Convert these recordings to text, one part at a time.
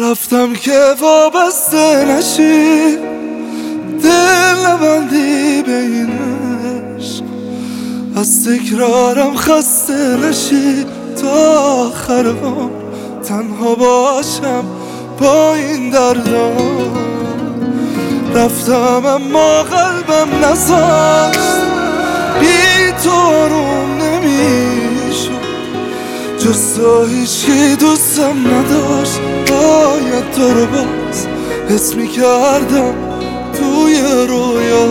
رفتم که وابسته نشی، دل نبندی به این عشق، از تکرارم خسته نشی، تا آخر عمر تنها باشم با این دردا. رفتم اما قلبم نذاشت، بی تو آروم نمیشد، جز تو هیچی دوستم نداشت. باید تو رو باز حس میکردم توی رویا.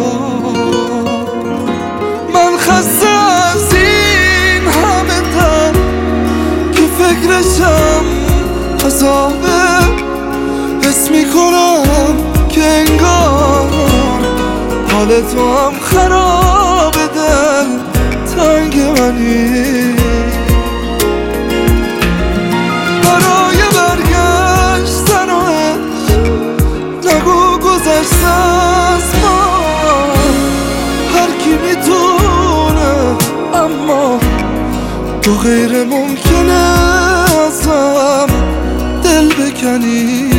من خسته از این همه دم که فکرشم عذابه، حس میکنم که انگار حال تو هم خراب، دل تنگ منی. برای برگشتن و نگو گذشته از ما، هر کی میتونه، اما تو غیر ممکنه ازم دل بکنی.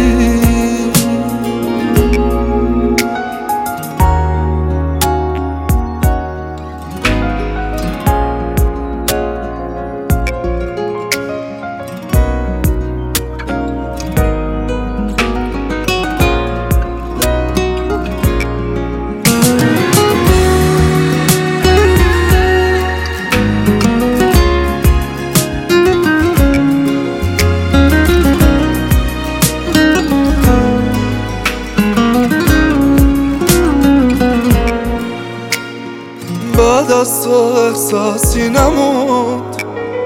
بعد از تو احساسی نموند،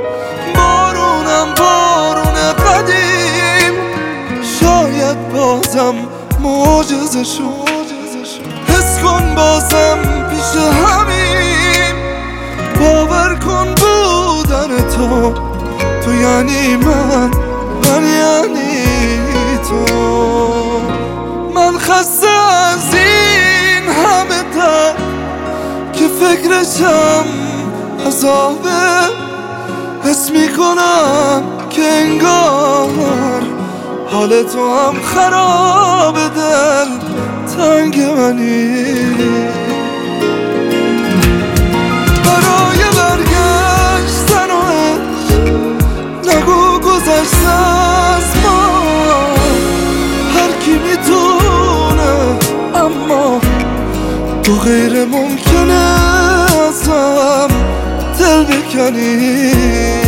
بارون قدیم، شاید بازم معجزه شد. حس کن بازم پیش همین، باور کن بودن تو یعنی من یعنی تو. من خسته از این همه درد که فکرشم عذابه، حس میکنم که انگار حال تو هم خراب، دل تنگ منی. برای برگشتن و نگو گذشته از ما، هر کی میتونه، اما تو غیر ممکنه ازم دل بکنی.